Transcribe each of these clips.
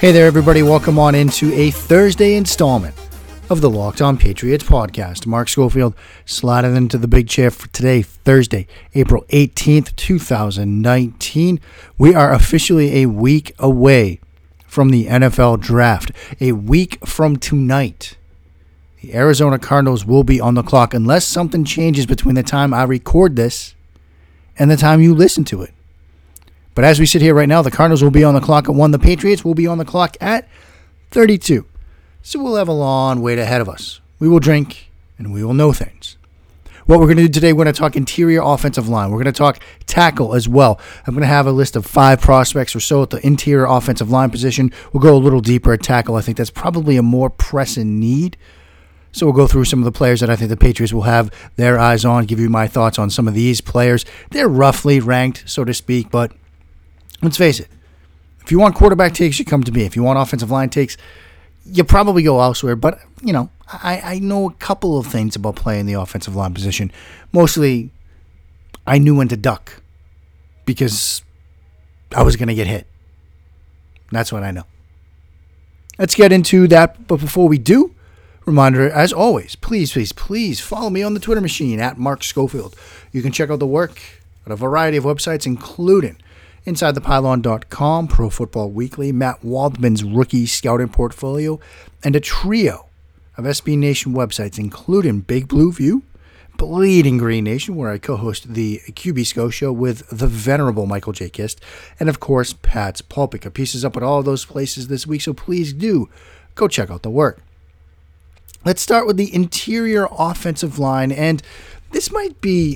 Hey there, everybody. Welcome on into a Thursday installment of the Locked On Patriots podcast. Mark Schofield sliding into the big chair for today, Thursday, April 18th, 2019. We are officially a week away from the NFL draft. A week from tonight, the Arizona Cardinals will be on the clock unless something changes between the time I record this and the time you listen to it. But as we sit here right now, the Cardinals will be on the clock at 1. The Patriots will be on the clock at 32. So we'll have a long wait ahead of us. We will drink and we will know things. What we're going to do today, we're going to talk interior offensive line. We're going to talk tackle as well. I'm going to have a list of 5 prospects or so at the interior offensive line position. We'll go a little deeper at tackle. I think that's probably a more pressing need. So we'll go through some of the players that I think the Patriots will have their eyes on, give you my thoughts on some of these players. They're roughly ranked, so to speak, but let's face it, if you want quarterback takes, you come to me. If you want offensive line takes, you probably go elsewhere. But, you know, I know a couple of things about playing the offensive line position. Mostly, I knew when to duck because I was going to get hit. That's what I know. Let's get into that. But before we do, reminder, as always, please follow me on the Twitter machine at Mark Schofield. You can check out the work at a variety of websites, including InsideThePylon.com, Pro Football Weekly, Matt Waldman's rookie scouting portfolio, and a trio of SB Nation websites, including Big Blue View, Bleeding Green Nation, where I co-host the QB Sco Show with the venerable Michael J. Kist, and of course, Pat's Pulpit. Got pieces up at all of those places this week, so please do go check out the work. Let's start with the interior offensive line, and this might be...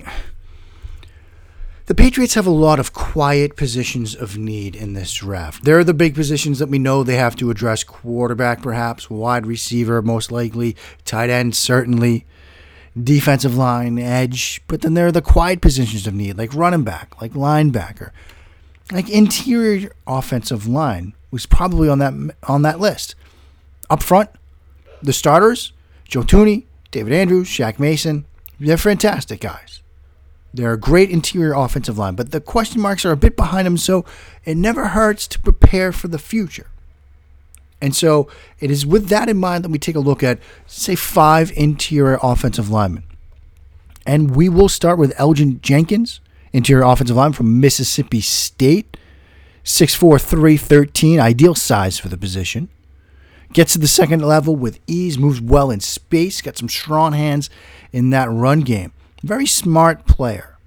The Patriots have a lot of quiet positions of need in this draft. There are the big positions that we know they have to address: quarterback, perhaps, wide receiver, most likely, tight end, certainly, defensive line, edge. But then there are the quiet positions of need, like running back, like linebacker, like interior offensive line was probably on that list. Up front, the starters: Joe Thuney, David Andrews, Shaq Mason. They're fantastic guys. They're a great interior offensive line, but the question marks are a bit behind them, so it never hurts to prepare for the future. And so it is with that in mind that we take a look at, say, 5 interior offensive linemen. And we will start with Elgin Jenkins, interior offensive lineman from Mississippi State, 6'4", 313, ideal size for the position. Gets to the second level with ease, moves well in space, got some strong hands in that run game. Very smart player.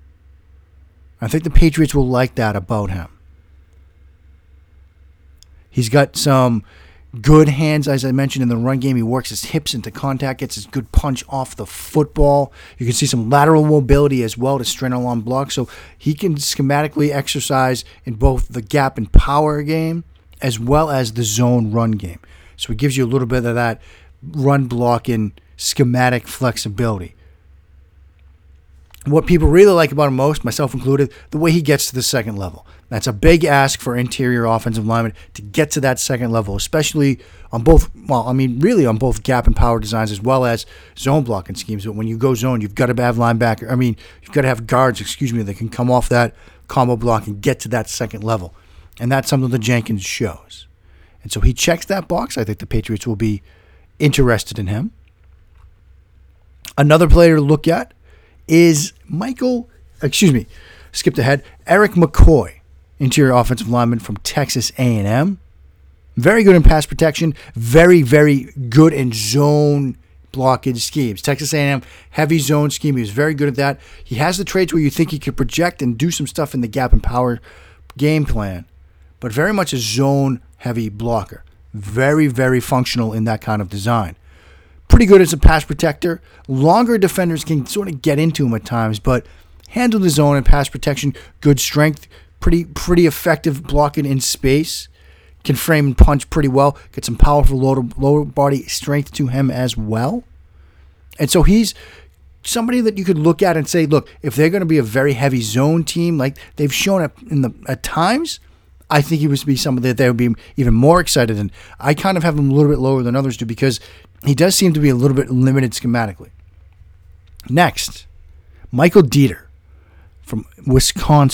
I think the Patriots will like that about him. He's got some good hands, as I mentioned, in the run game. He works his hips into contact, gets his good punch off the football. You can see some lateral mobility as well to strain along blocks. So he can schematically exercise in both the gap and power game as well as the zone run game. So it gives you a little bit of that run blocking schematic flexibility. What people really like about him most, myself included, the way he gets to the second level. That's a big ask for interior offensive linemen to get to that second level, especially on both, really on both gap and power designs as well as zone blocking schemes. But when you go zone, you've got to have you've got to have guards, that can come off that combo block and get to that second level. And that's something that Jenkins shows. And so he checks that box. I think the Patriots will be interested in him. Another player to look at is Eric McCoy, interior offensive lineman from Texas A&M. Very good in pass protection, very, very good in zone blocking schemes. Texas A&M, heavy zone scheme. He was very good at that. He has the traits where you think he could project and do some stuff in the gap and power game plan, but very much a zone-heavy blocker. Very, very functional in that kind of design. Pretty good as a pass protector. Longer defenders can sort of get into him at times, but handled his own in pass protection. Good strength. Pretty effective blocking in space. Can frame and punch pretty well. Get some powerful lower body strength to him as well. And so he's somebody that you could look at and say, look, if they're going to be a very heavy zone team, like they've shown at times, I think he would be somebody that they would be even more excited in. I kind of have him a little bit lower than others do because he does seem to be a little bit limited schematically. Next, Michael Dieter from Wisconsin.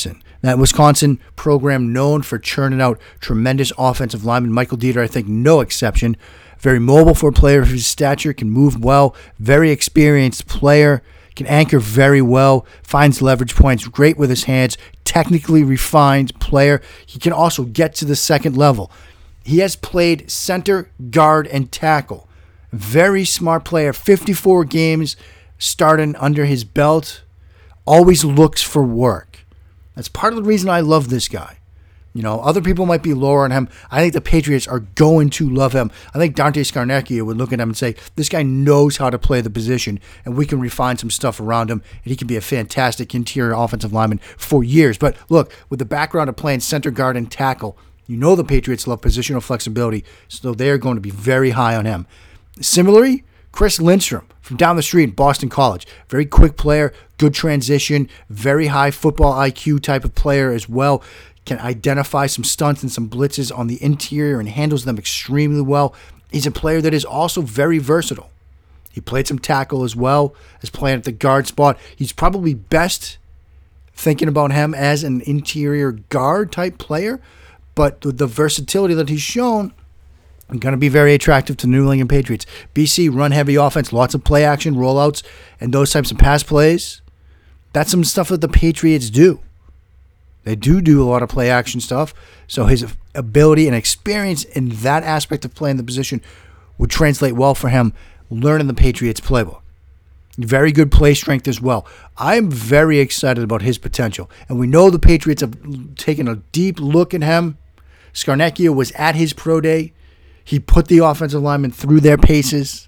That Wisconsin program known for churning out tremendous offensive linemen. Michael Dieter, I think, no exception. Very mobile for a player of his stature, can move well, very experienced player, can anchor very well, finds leverage points, great with his hands, technically refined player. He can also get to the second level. He has played center, guard, and tackle. Very smart player, 54 games starting under his belt, always looks for work. That's part of the reason I love this guy. You know, other people might be lower on him. I think the Patriots are going to love him. I think Dante Scarnecchia would look at him and say, this guy knows how to play the position, and we can refine some stuff around him, and he can be a fantastic interior offensive lineman for years. But look, with the background of playing center, guard, and tackle, you know the Patriots love positional flexibility, so they're going to be very high on him. Similarly, Chris Lindstrom from down the street at Boston College. Very quick player, good transition, very high football IQ type of player as well. Can identify some stunts and some blitzes on the interior and handles them extremely well. He's a player that is also very versatile. He played some tackle as well as playing at the guard spot. He's probably best thinking about him as an interior guard type player, but with the versatility that he's shown, going to be very attractive to New England Patriots. BC, run-heavy offense, lots of play action, rollouts, and those types of pass plays. That's some stuff that the Patriots do. They do a lot of play action stuff, so his ability and experience in that aspect of playing the position would translate well for him learning the Patriots playbook. Very good play strength as well. I'm very excited about his potential, and we know the Patriots have taken a deep look at him. Scarnecchia was at his pro day. He put the offensive linemen through their paces.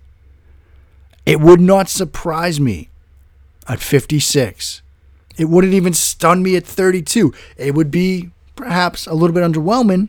It would not surprise me at 56. It wouldn't even stun me at 32. It would be perhaps a little bit underwhelming,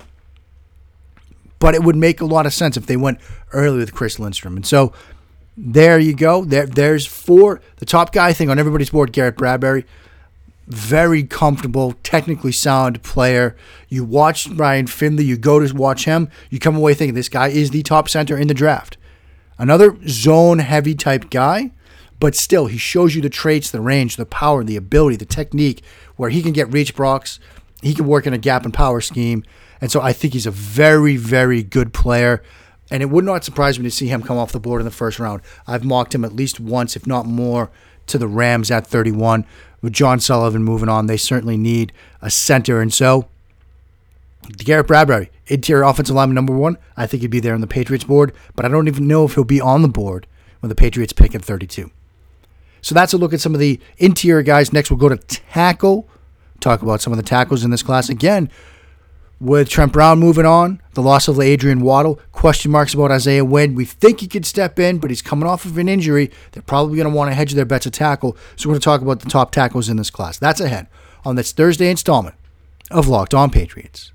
but it would make a lot of sense if they went early with Chris Lindstrom. And so there you go. There's four. The top guy, I think, on everybody's board, Garrett Bradbury. Very comfortable, technically sound player. You watch Ryan Finley, you go to watch him, you come away thinking this guy is the top center in the draft. Another zone-heavy type guy, but still, he shows you the traits, the range, the power, the ability, the technique, where he can get reach blocks, he can work in a gap and power scheme, and so I think he's a very, very good player, and it would not surprise me to see him come off the board in the first round. I've mocked him at least once, if not more, to the Rams at 31. With John Sullivan moving on, they certainly need a center, and so Garrett Bradbury, interior offensive lineman number 1, I think he'd be there on the Patriots board, but I don't even know if he'll be on the board when the Patriots pick at 32. So that's a look at some of the interior guys. Next, we'll go to tackle. Talk about some of the tackles in this class. Again, with Trent Brown moving on, the loss of Adrian Waddle, question marks about Isaiah Wynn. We think he could step in, but he's coming off of an injury. They're probably going to want to hedge their bets at tackle. So we're going to talk about the top tackles in this class. That's ahead on this Thursday installment of Locked On Patriots.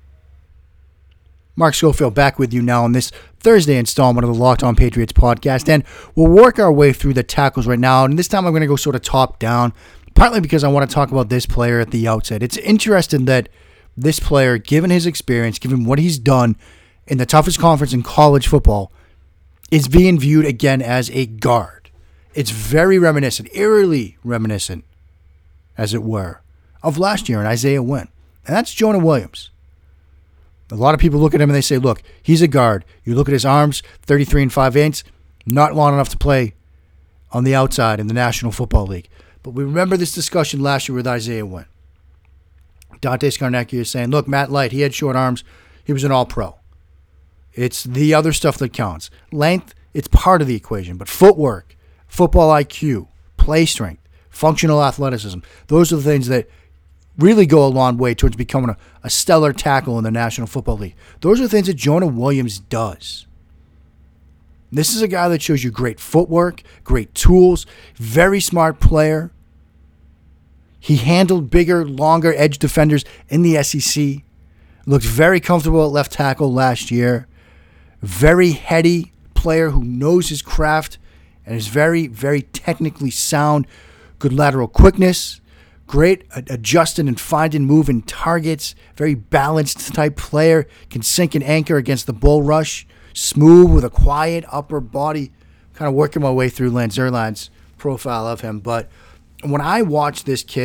Mark Schofield back with you now on this Thursday installment of the Locked On Patriots podcast, and we'll work our way through the tackles right now, and this time I'm going to go sort of top down, partly because I want to talk about this player at the outset. It's interesting that this player, given his experience, given what he's done in the toughest conference in college football, is being viewed again as a guard. It's very reminiscent, eerily reminiscent, as it were, of last year in Isaiah Wynn, and that's Jonah Williams. A lot of people look at him and they say, look, he's a guard. You look at his arms, 33 5/8, not long enough to play on the outside in the National Football League. But we remember this discussion last year with Isaiah Wynn. Dante Scarnecchia is saying, look, Matt Light, he had short arms. He was an all-pro. It's the other stuff that counts. Length, it's part of the equation. But footwork, football IQ, play strength, functional athleticism, those are the things that really go a long way towards becoming a stellar tackle in the National Football League. Those are the things that Jonah Williams does. This is a guy that shows you great footwork, great tools, very smart player. He handled bigger, longer edge defenders in the SEC. Looked very comfortable at left tackle last year. Very heady player who knows his craft and is very, very technically sound. Good lateral quickness. Great adjusting and finding moving targets. Very balanced type player. Can sink and anchor against the bull rush. Smooth with a quiet upper body. Kind of working my way through Lance Zierlein's profile of him. But when I watch this kid,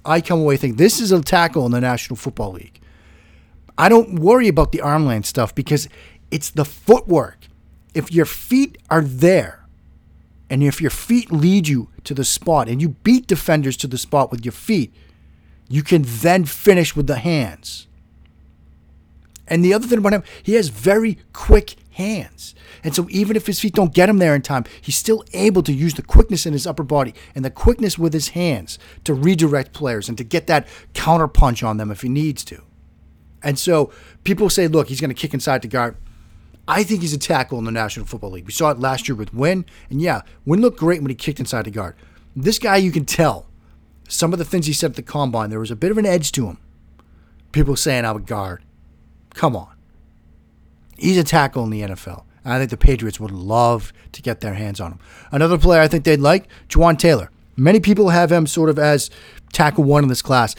I come away thinking this is a tackle in the National Football League. I don't worry about the arm length stuff because it's the footwork. If your feet are there, and if your feet lead you to the spot, and you beat defenders to the spot with your feet, you can then finish with the hands. And the other thing about him, he has very quick hands. And so even if his feet don't get him there in time, he's still able to use the quickness in his upper body and the quickness with his hands to redirect players and to get that counter punch on them if he needs to. And so people say, look, he's going to kick inside the guard. I think he's a tackle in the National Football League. We saw it last year with Wynn. And yeah, Wynn looked great when he kicked inside the guard. This guy, you can tell. Some of the things he said at the combine, there was a bit of an edge to him. People saying, I'm a guard. Come on. He's a tackle in the NFL. And I think the Patriots would love to get their hands on him. Another player I think they'd like, Jawaan Taylor. Many people have him sort of as tackle one in this class.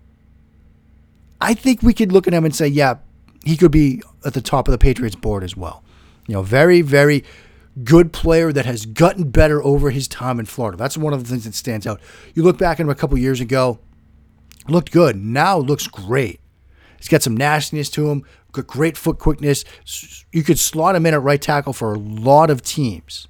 I think we could look at him and say, yeah, he could be at the top of the Patriots board as well. You know, very, very good player that has gotten better over his time in Florida. That's one of the things that stands out. You look back at him a couple years ago, looked good. Now looks great. He's got some nastiness to him, got great foot quickness. You could slot him in at right tackle for a lot of teams.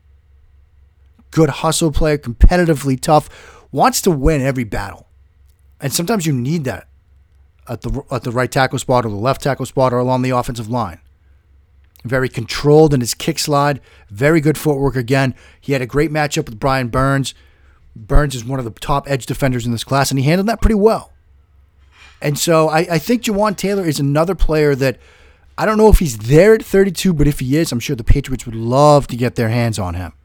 Good hustle player, competitively tough, wants to win every battle. And sometimes you need that at the right tackle spot or the left tackle spot or along the offensive line. Very controlled in his kick slide. Very good footwork again. He had a great matchup with Brian Burns. Burns is one of the top edge defenders in this class, and he handled that pretty well. And so I think Jawaan Taylor is another player that I don't know if he's there at 32, but if he is, I'm sure the Patriots would love to get their hands on him.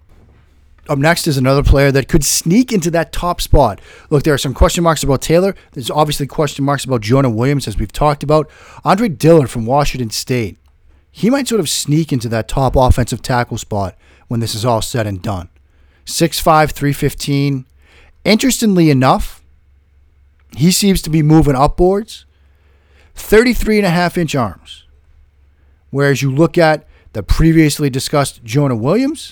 Up next is another player that could sneak into that top spot. Look, there are some question marks about Taylor. There's obviously question marks about Jonah Williams, as we've talked about. Andre Dillard from Washington State. He might sort of sneak into that top offensive tackle spot when this is all said and done. 6'5", 315. Interestingly enough, he seems to be moving upwards. 33.5-inch arms. Whereas you look at the previously discussed Jonah Williams,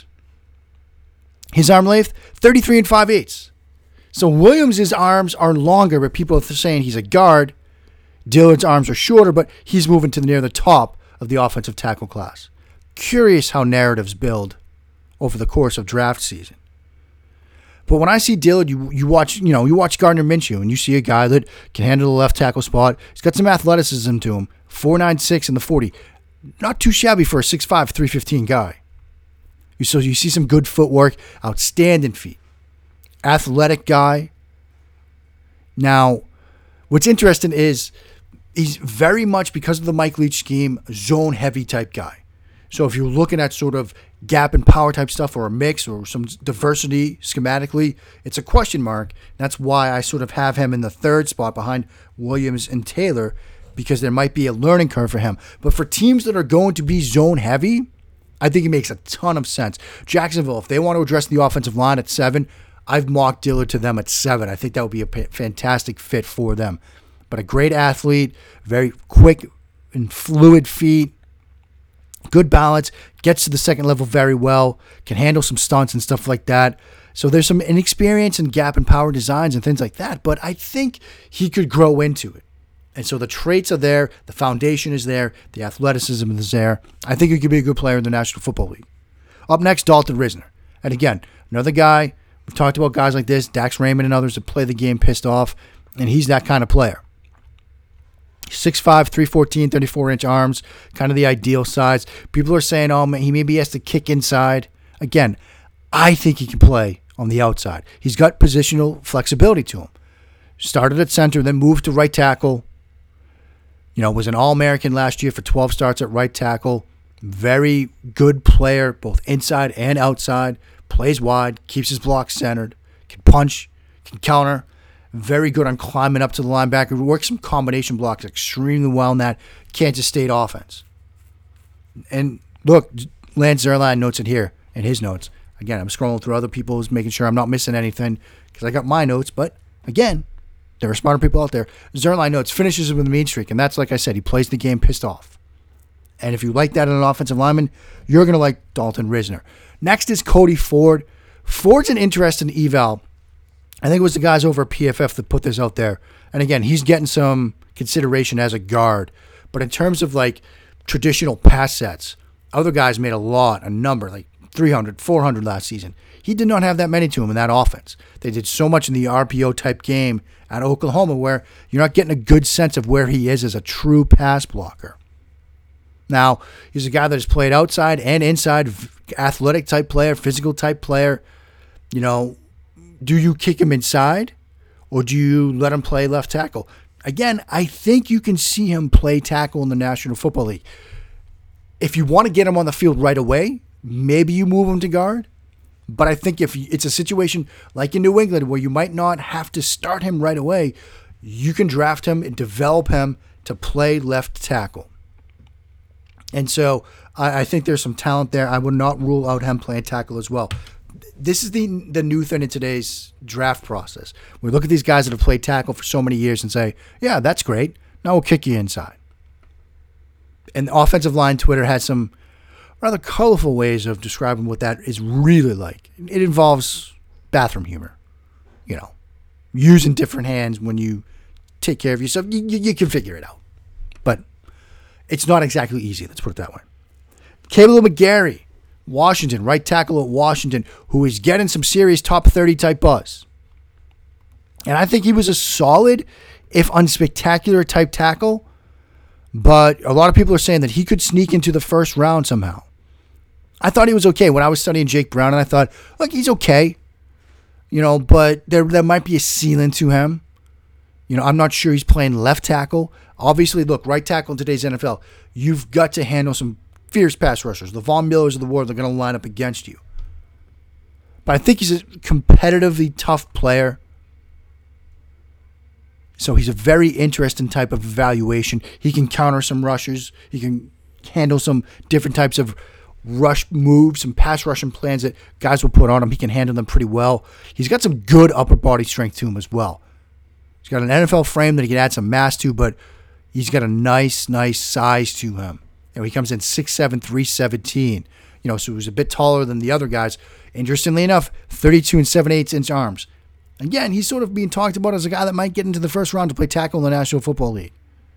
his arm length, 33 5/8. So Williams' arms are longer, but people are saying he's a guard. Dillard's arms are shorter, but he's moving to near the top of the offensive tackle class. Curious how narratives build over the course of draft season. But when I see Dillard, you watch Gardner Minshew, and you see a guy that can handle the left tackle spot. He's got some athleticism to him. 4.96 in the 40. Not too shabby for a 6'5", 315 guy. So you see some good footwork, outstanding feet. Athletic guy. Now, what's interesting is he's very much, because of the Mike Leach scheme, zone-heavy type guy. So if you're looking at sort of gap and power type stuff or a mix or some diversity schematically, it's a question mark. That's why I sort of have him in the third spot behind Williams and Taylor, because there might be a learning curve for him. But for teams that are going to be zone heavy, I think it makes a ton of sense. Jacksonville, if they want to address the offensive line at 7, I've mocked Dillard to them at 7. I think that would be a fantastic fit for them. But a great athlete, very quick and fluid feet, good balance, gets to the second level very well, can handle some stunts and stuff like that. So there's some inexperience in gap and power designs and things like that, but I think he could grow into it. And so the traits are there, the foundation is there, the athleticism is there. I think he could be a good player in the National Football League. Up next, Dalton Risner. And again, another guy, we've talked about guys like this, Dax Raymond and others that play the game pissed off, and he's that kind of player. 6'5", 314, 34-inch arms, kind of the ideal size. People are saying, oh, man, he maybe has to kick inside. Again, I think he can play on the outside. He's got positional flexibility to him. Started at center, then moved to right tackle. Was an All-American last year for 12 starts at right tackle. Very good player, both inside and outside. Plays wide, keeps his blocks centered, can punch, can counter. Very good on climbing up to the linebacker. Works some combination blocks extremely well in that Kansas State offense. And look, Lance Zierlein notes it here in his notes. Again, I'm scrolling through other people's, making sure I'm not missing anything because I got my notes. But again, there are smarter people out there. Zierlein notes finishes with a mean streak. And that's, like I said, he plays the game pissed off. And if you like that in an offensive lineman, you're going to like Dalton Risner. Next is Cody Ford. Ford's an interesting eval I think it was the guys over at PFF that put this out there. And again, he's getting some consideration as a guard. But in terms of like traditional pass sets, other guys made a number, like 300, 400 last season. He did not have that many to him in that offense. They did so much in the RPO type game at Oklahoma where you're not getting a good sense of where he is as a true pass blocker. Now, he's a guy that has played outside and inside, athletic type player, physical type player. You know, do you kick him inside or do you let him play left tackle? Again, I think you can see him play tackle in the National Football League. If you want to get him on the field right away, maybe you move him to guard. But I think if it's a situation like in New England where you might not have to start him right away, you can draft him and develop him to play left tackle. And so I think there's some talent there. I would not rule out him playing tackle as well. This is the new thing in today's draft process. We look at these guys that have played tackle for so many years and say, yeah, that's great. Now we'll kick you inside. And the offensive line Twitter has some rather colorful ways of describing what that is really like. It involves bathroom humor. You know, using different hands when you take care of yourself. You can figure it out. But it's not exactly easy, let's put it that way. Caleb McGarry, Washington, right tackle at Washington, who is getting some serious top 30 type buzz. And I think he was a solid, if unspectacular, type tackle. But a lot of people are saying that he could sneak into the first round somehow. I thought he was okay when I was studying Jake Brown, and I thought, look, he's okay. You know, but there might be a ceiling to him. You know, I'm not sure he's playing left tackle. Obviously, look, right tackle in today's NFL, you've got to handle some fierce pass rushers. The Von Millers of the world are going to line up against you. But I think he's a competitively tough player. So he's a very interesting type of evaluation. He can counter some rushers. He can handle some different types of rush moves, some pass rushing plans that guys will put on him. He can handle them pretty well. He's got some good upper body strength to him as well. He's got an NFL frame that he can add some mass to, but he's got a nice size to him. You know, he comes in 6'7", 317. You know, so he was a bit taller than the other guys. Interestingly enough, 32 and 7/8 inch arms. Again, he's sort of being talked about as a guy that might get into the first round to play tackle in the National Football League.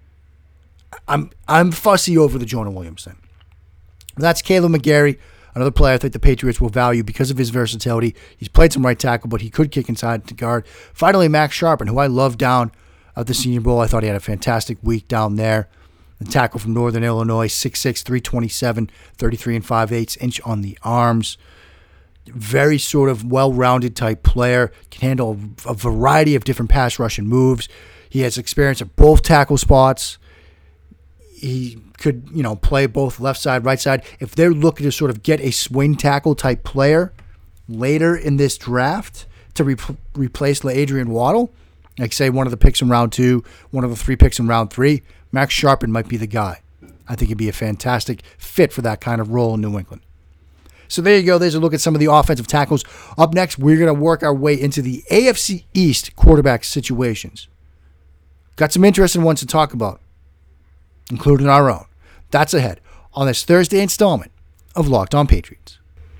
I'm fussy over the Jonah Williamson. That's Caleb McGarry, another player I think the Patriots will value because of his versatility. He's played some right tackle, but he could kick inside to guard. Finally, Max Sharpen, who I love down at the Senior Bowl. I thought he had a fantastic week down there. The tackle from Northern Illinois, 6'6", 327, 33 and 5/8 inch on the arms. Very sort of well-rounded type player. Can handle a variety of different pass rush and moves. He has experience at both tackle spots. He could, you know, play both left side, right side. If they're looking to sort of get a swing tackle type player later in this draft to replace LaAdrian Waddle, like say one of the picks in round 2, one of the 3 picks in round 3, Max Sharpen might be the guy. I think he'd be a fantastic fit for that kind of role in New England. So there you go. There's a look at some of the offensive tackles. Up next, we're going to work our way into the AFC East quarterback situations. Got some interesting ones to talk about, including our own. That's ahead on this Thursday installment of Locked On Patriots.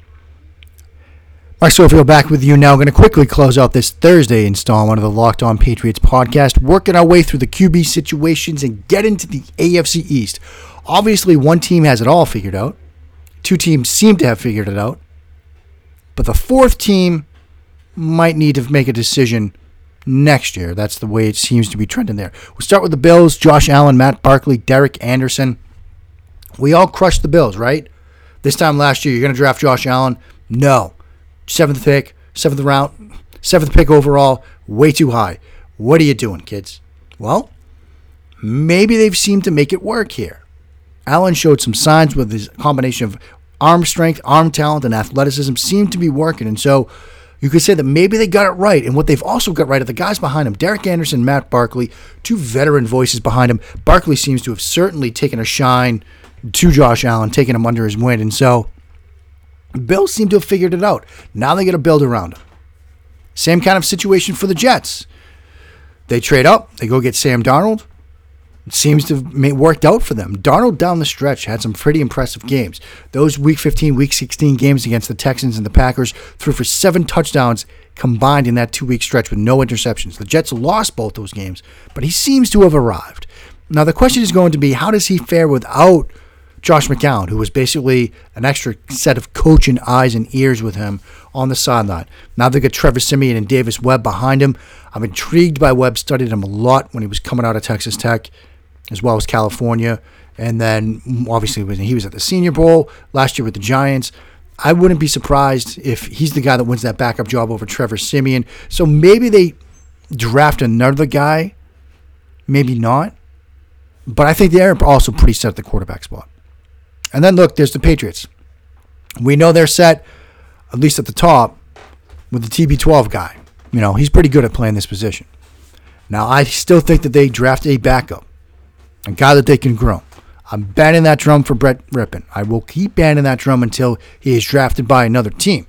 Mark Schofield back with you now. Going to quickly close out this Thursday installment of the Locked On Patriots podcast, working our way through the QB situations and get into the AFC East. Obviously, one team has it all figured out. 2 teams seem to have figured it out. But the 4th team might need to make a decision next year. That's the way it seems to be trending there. We'll start with the Bills. Josh Allen, Matt Barkley, Derek Anderson. We all crushed the Bills, right? This time last year, you're going to draft Josh Allen? No. 7th pick, 7th round, 7th pick overall, way too high. What are you doing, kids? Well, maybe they've seemed to make it work here. Allen showed some signs with his combination of arm strength, arm talent, and athleticism seemed to be working. And so you could say that maybe they got it right. And what they've also got right are the guys behind him, Derek Anderson, Matt Barkley, 2 veteran voices behind him. Barkley seems to have certainly taken a shine to Josh Allen, taking him under his wing. And so the Bills seem to have figured it out. Now they got to build around him. Same kind of situation for the Jets. They trade up. They go get Sam Darnold. It seems to have worked out for them. Darnold down the stretch had some pretty impressive games. Those Week 15, Week 16 games against the Texans and the Packers threw for 7 touchdowns combined in that 2-week stretch with no interceptions. The Jets lost both those games, but he seems to have arrived. Now the question is going to be, how does he fare without Josh McCown, who was basically an extra set of coaching eyes and ears with him on the sideline? Now they've got Trevor Siemian and Davis Webb behind him. I'm intrigued by Webb. Studied him a lot when he was coming out of Texas Tech, as well as California. And then, obviously, when he was at the Senior Bowl last year with the Giants. I wouldn't be surprised if he's the guy that wins that backup job over Trevor Siemian. So maybe they draft another guy. Maybe not. But I think they're also pretty set at the quarterback spot. And then, look, there's the Patriots. We know they're set, at least at the top, with the TB12 guy. You know, he's pretty good at playing this position. Now, I still think that they draft a backup, a guy that they can grow. I'm banging that drum for Brett Rippon. I will keep banging that drum until he is drafted by another team.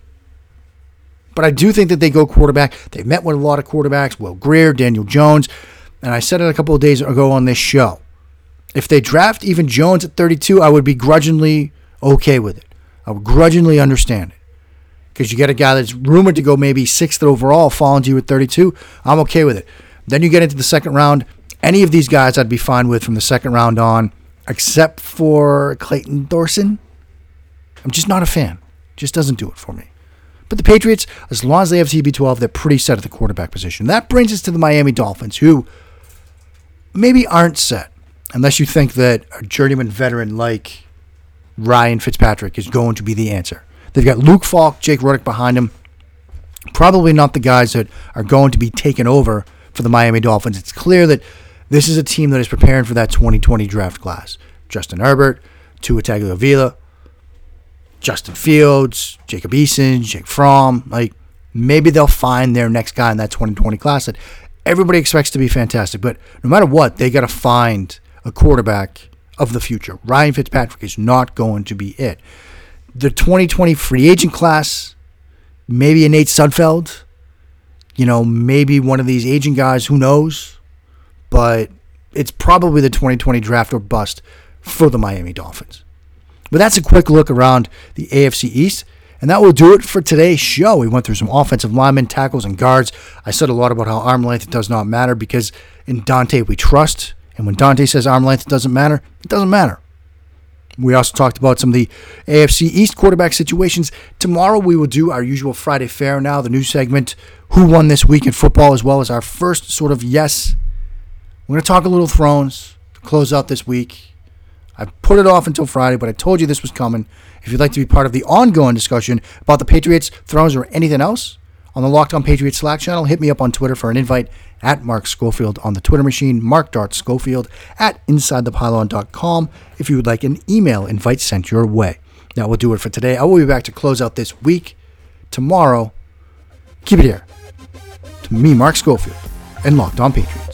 But I do think that they go quarterback. They've met with a lot of quarterbacks, Will Grier, Daniel Jones, and I said it a couple of days ago on this show. If they draft even Jones at 32, I would be grudgingly okay with it. I would grudgingly understand it. Because you get a guy that's rumored to go maybe 6th overall, falling to you at 32, I'm okay with it. Then you get into the second round. Any of these guys I'd be fine with from the second round on, except for Clayton Thorson. I'm just not a fan. Just doesn't do it for me. But the Patriots, as long as they have TB12, they're pretty set at the quarterback position. That brings us to the Miami Dolphins, who maybe aren't set, unless you think that a journeyman veteran like Ryan Fitzpatrick is going to be the answer. They've got Luke Falk, Jake Rudock behind him. Probably not the guys that are going to be taken over for the Miami Dolphins. It's clear that this is a team that is preparing for that 2020 draft class. Justin Herbert, Tua Tagovailoa, Justin Fields, Jacob Eason, Jake Fromm. Like, maybe they'll find their next guy in that 2020 class that everybody expects to be fantastic. But no matter what, they got to find a quarterback of the future. Ryan Fitzpatrick is not going to be it. The 2020 free agent class, maybe a Nate Sudfeld, maybe one of these agent guys, who knows? But it's probably the 2020 draft or bust for the Miami Dolphins. But that's a quick look around the AFC East, and that will do it for today's show. We went through some offensive linemen, tackles, and guards. I said a lot about how arm length does not matter because in Dante we trust, and when Dante says arm length doesn't matter, it doesn't matter. We also talked about some of the AFC East quarterback situations. Tomorrow we will do our usual Friday Fair now, the new segment, Who Won This Week in Football, as well as our first sort of yes. We're going to talk a little Thrones to close out this week. I put it off until Friday, but I told you this was coming. If you'd like to be part of the ongoing discussion about the Patriots, Thrones, or anything else on the Locked On Patriots Slack channel, hit me up on Twitter for an invite at Mark Schofield on the Twitter machine, Mark.Schofield at InsideThePylon.com if you would like an email invite sent your way. That will do it for today. I will be back to close out this week tomorrow. Keep it here. To me, Mark Schofield, and Locked On Patriots.